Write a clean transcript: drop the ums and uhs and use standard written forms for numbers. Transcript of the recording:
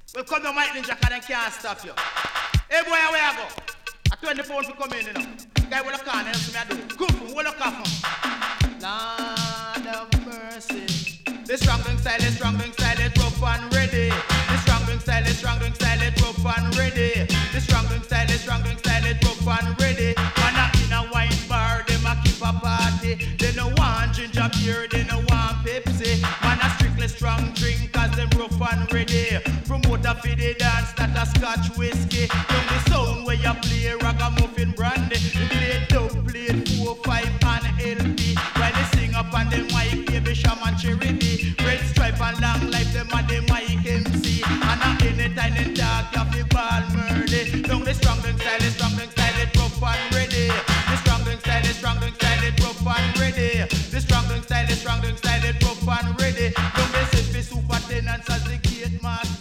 Well, come to Mike Ninja, cause they can't stop you. Hey boy, where I go? I 20 pounds for come in, you know. Guy with a car, and see me I do. Come from, what a coffin. Lord of mercy. The strong drink style, the strong drink style, it's rough and ready. The strong drink style, the strong drink style, it's rough and ready. The strong drink style, the strong drink style, it's rough and ready. Man up in a wine bar, them a keep a party. They no want ginger beer, they no want Pepsi. Man a strictly strong drink, cause them rough and ready. Promoter for the dance, that a Scotch whiskey. From the sound where you play ragamuffin brandy. You play dub, play 4, 5 and LP. While they sing up on the mic, baby shaman cherry D. Red stripe and long life, them a the mic MC. And a anytime they talk, you fi ball murder. Down the strong drink style, the strong drink style, it's rough and ready. The strong drink style, the strong drink style, it's rough and ready. The strong drink style, the strong drink style, it's rough and ready. Down the city superintendents as the gate master.